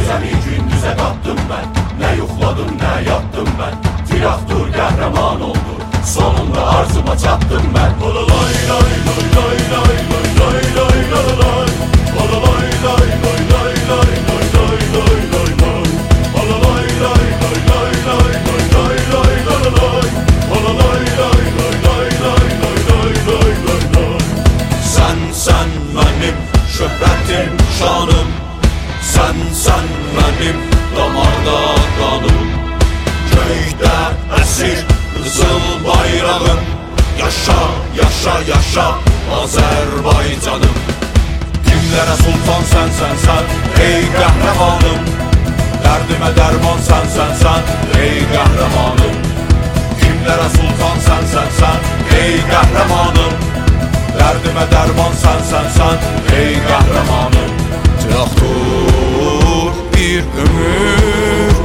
Gecəni gündüzə qatdım mən, nə yuxladım, nə yattım mən. Tiraktur qəhrəman oldu, sonunda arzuma çatdım mən. Olalay lay lay lay lay lay lay lay lay lay. Olalay lay lay lay lay lay lay lay lay lay. Olalay lay lay lay lay lay lay lay lay lay. Olalay lay lay lay lay lay lay lay lay lay. Sen mənim şöhrətim, şanım. Sen mənim damarda qanım. Göydə əsir qızıl bayrağım. Yaşa, yaşa, yaşa Azərbaycanım. Kimlərə sultan sən, ey qəhrəmanım. Dərdimə dərman sən, ey qəhrəmanım. Kimlərə sultan sən, ey qəhrəmanım. Dərdimə dərman sən, ey qəhrəmanım. Tiraktur bir ömür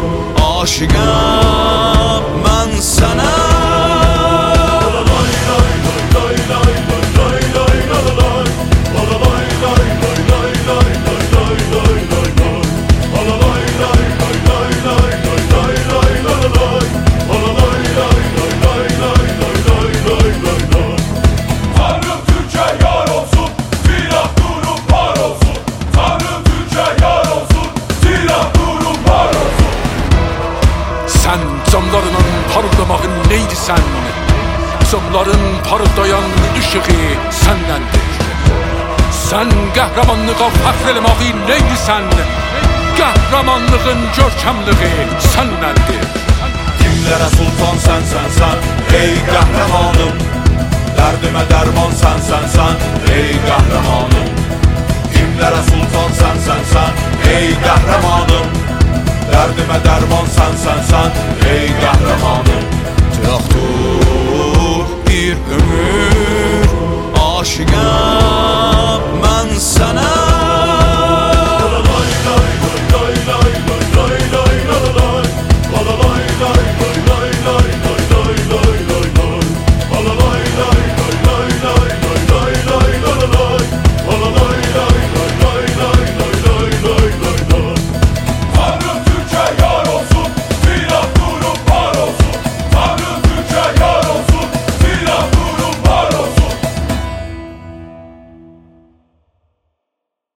aşiqəm mən sənə. Sen camlarının parıldamağın neydi sen? Camların parıldayan ışığı sənləndir. Sen qəhrəmanlığa fəxr eləməyi neydi sen? Qəhrəmanlığın görkəmliği sənləndir. Kimlərə sultan sən, ey qəhrəmanım. Dərdimə dərman sən, ey qəhrəmanım. Kimlərə sultan sən, ey qəhrəmanım. Dərdimə dərman sən, ey qəhrəmanım.